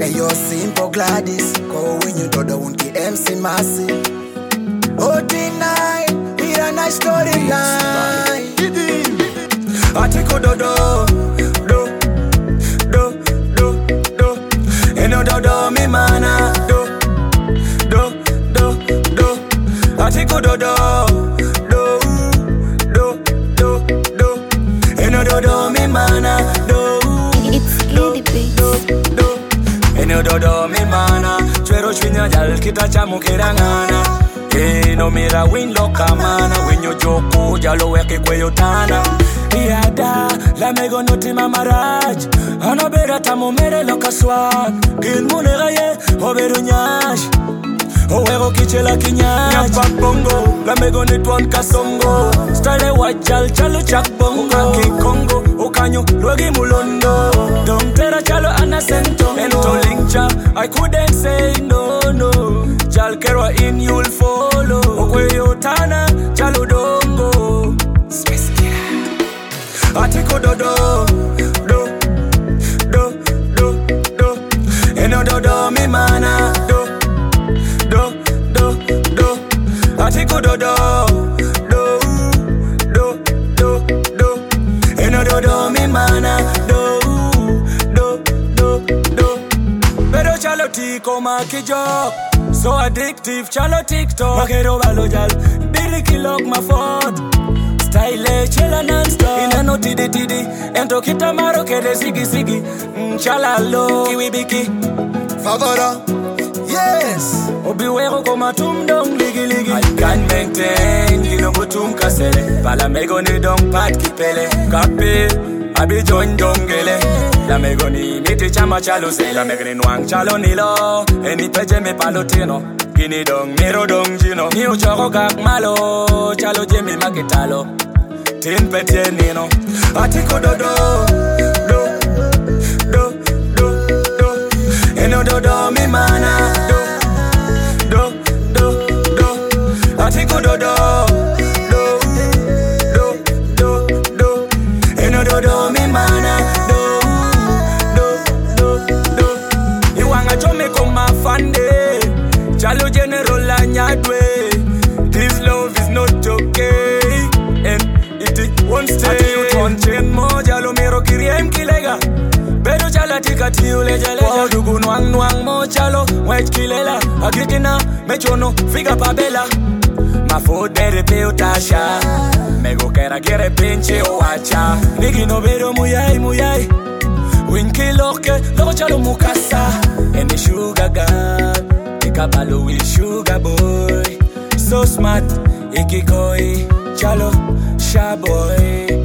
Hey, you're simple Gladys. Go when you do the one MC Massey. Oh, tonight, we a nice story line. Atiko do. Eno do mi mana. Do. Atiko do. Eno do mi mana. It's Lady Beats. Eno do mi mana. Chwero chwinya jal kita chamu kirangana. No mira win loka mana. When you joko jalo weke kwe yotana. Yada la mego noti mamaraj. Ana bera tamo mere loka swag. Gin munera ye oberu nyash. Owego kichela kinyash. Nyapa bongo la mego nitwan kasongo. Style wajal chalo chak bongo. Aki kongo okanyo luegi mulondo. Dom tera chalo anasento. Ento linkcha I couldn't say no. Chal kerwa in you'll follow. Okwe yotana chalo dongo. Atiko do. Eno do mi mana. Do. Atiko do. Eno do mi mana. Do. Pero chalo tiko makijo. So addictive chalo TikTok. Makero balojal. Billy kilok my phone. Style chela non-stop. Inano tidi ento kitamaro kede sigi Chala lo kiwi biki Favora, yes. Obiwero koma tumdong ligi I can maintain Gilongo tum kasele Pala mego ni dong pat kipele Kape Abi join dongele La mego ni miti chama chalo se La mego ni nwang chalo nilo Eni peje me palotino Kini dong miro dong jino Ni uchoko kak malo Chalo jemi makitalo Tin pete nino Atiko do. Eno do mi mana. Do. Atiko do. Eno do mi mana. Do. Iwanga chome koma fande. Chalo general la nyadwe. This love is not okay. And one stay you turn chain mo jalo miro kiriem kilega bedo jala tikati ule jale dugu nwang mo chalo white kilela agikina mechono figa pabela mafo dere pe utasha mego kera gere pinche oacha nigi no bedo muyai winki loke lo chalo mukasa any sugar god ikabalo with sugar boy so smart ikikoi chalo boy